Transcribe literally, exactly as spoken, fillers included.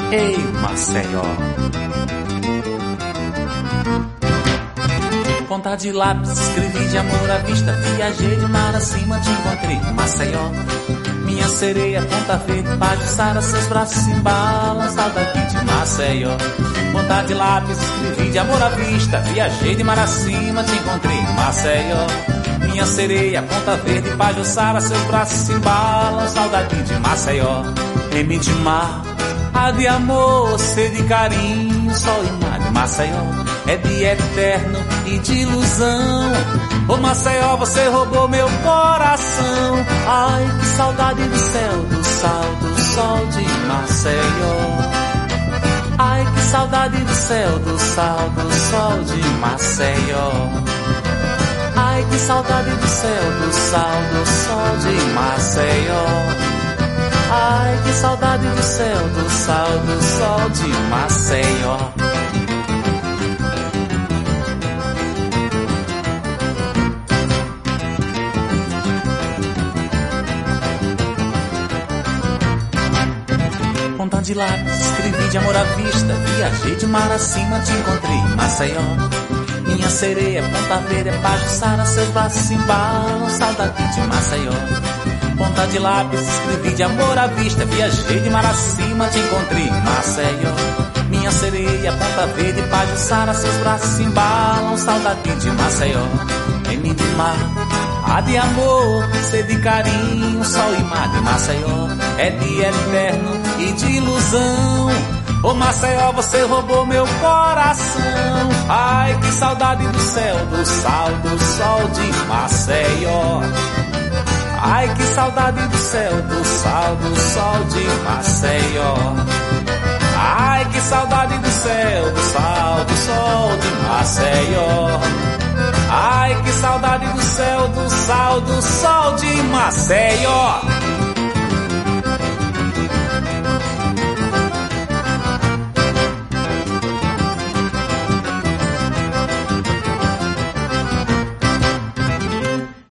Ei, Maceió. Ponta de lápis, escrevi de amor à vista. Viajei de mar acima, te encontrei, Maceió. Minha sereia, ponta verde, Pajuçara, seus braços embalam, saudade de Maceió. Ponta de lápis, escrevi de amor à vista. Viajei de mar acima, te encontrei, Maceió. Minha sereia, ponta verde, Pajuçara, seus braços embalam, saudade de Maceió. M de mar, A de amor, sede de carinho, sol e mar de Maceió é de eterno e de ilusão. Ô Maceió, você roubou meu coração. Ai, que saudade do céu, do sal, do sol de Maceió. Ai, que saudade do céu, do sal, do sol de Maceió. Ai, que saudade do céu, do sal, do sol de Maceió. Ai, que saudade do céu, do sal, do sol de Maceió. Ponta de lápis, escrevi de amor à vista. Viajei de mar acima, te encontrei, Maceió. Minha sereia, ponta verde, é Pajuçara, seus braços embalam, saudade de Maceió. Ponta de lápis, escrevi de amor à vista. Viajei de mar acima, te encontrei, Maceió. Minha sereia, ponta verde, Pajuçara, seus braços embalam, saudade de Maceió. M de mar, A de amor, C de carinho, sol e mar de Maceió é de eterno e de ilusão. Ô Maceió, você roubou meu coração. Ai, que saudade do céu, do sal, do sol de Maceió. Ai, que saudade do céu, do sal, do sol de Maceió. Ai, que saudade do céu, do sal, do sol de Maceió. Ai, que saudade do céu, do sal, do sol de Maceió.